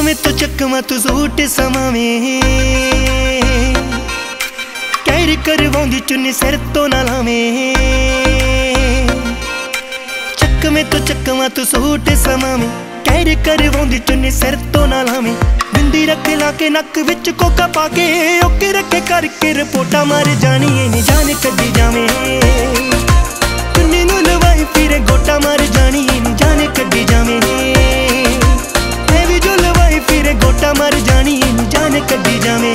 में तो चकमा तू सूट समावे, कैरी करवाउंदी चुन्नी सिर तो ना लावे। चक में तो चकमा तू सूट समावे, कैरी करवाउंदी चुन्नी सिर तो ना लावे। बिंदी रख ला के नक विच कोका पाके, ओके रखे करके रिपोर्टा मार जानी नी जाने कदी जावे। चुन्नी नू लवाई फिरे गोटा मार जानी नी जाने कदी जावे। फिरे गोटा मर जानी नी जाने कदी जावे।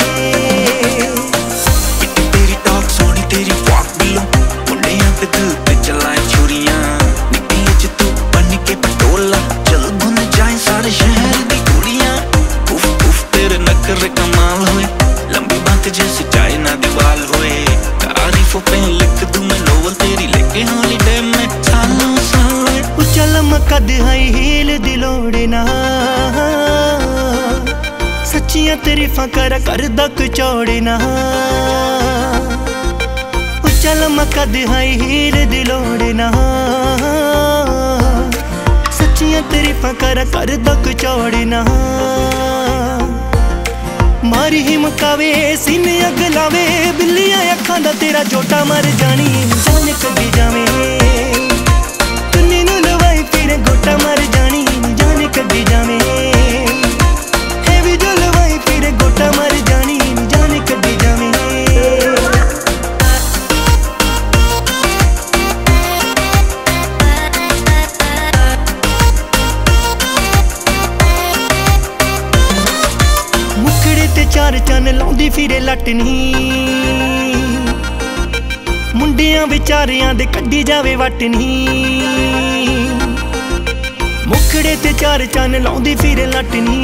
तेरी टॉक सोनी तेरी वॉक बिलो, मुंडियां पे दिल पे चलाए छुरियां। निकली च तू बन के पटोला, चल भुन जाए सारे शहर दी कुड़ियां। उफ उफ तेरे नखरे कमाल होए, लंबी बात जैसे चाइना दीवार होए। तारीफों पे लिख दूं मैं नोवेल तेरी, लेके हॉलीडे में सालों साल। उच्चा लम्मा कद हाई हील दी लोड़ ना, सच्चियां तारीफां करदा कचौड़े ना। उच्चा लम्मा कद हाई हील दी लोड़ ना, सच्चियां तारीफां करदा कचौड़े ना। मारी ही मुकावे सीने अग लावे, बिल्लियां अखां दा तेरा जोटा मर जानी जान कदी जावे। चुन्नी नू लवाई फिरे गोटा मर जानी जान कदी जावे। गोटा मर जानी जाने कदी जावे। मुखड़े ते चार चन लाउंदी फिरे लटनी, मुंडियां विचारियां दे कड्डी जावे वटनी। मुखड़े ते चार चन लाउंदी फिरे लटनी,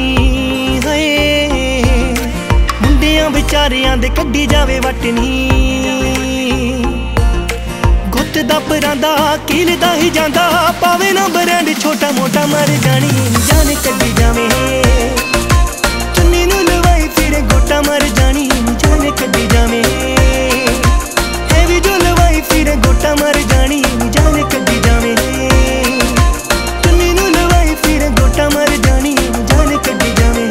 विचारियां दे कड्डी जावे वटनी। गुत्त दा परांदा कीलदा ही जांदा, पावे ना ब्रांड छोटा मोटा मर जानी जाने कड्डी जावे। चुन्नी नू लवाई फिरे गोटा मर जानी जाने कड्डी जावे। हैवी जो लवाई फिरे गोटा मर जानी जाने कड्डी जावे। चुन्नी नू लवाई फिरे गोटा मर जानी जाने कड्डी जावे।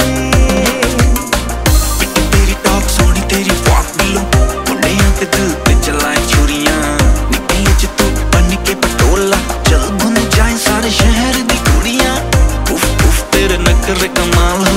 तेरी वॉक बिलो, मुंडियां पे दिल पे चलाए छुरियां। निकली च तू बन के पटोला, चल भुन जाए सारे शहर दी कुड़ियां। उफ उफ तेरे नखरे कमाल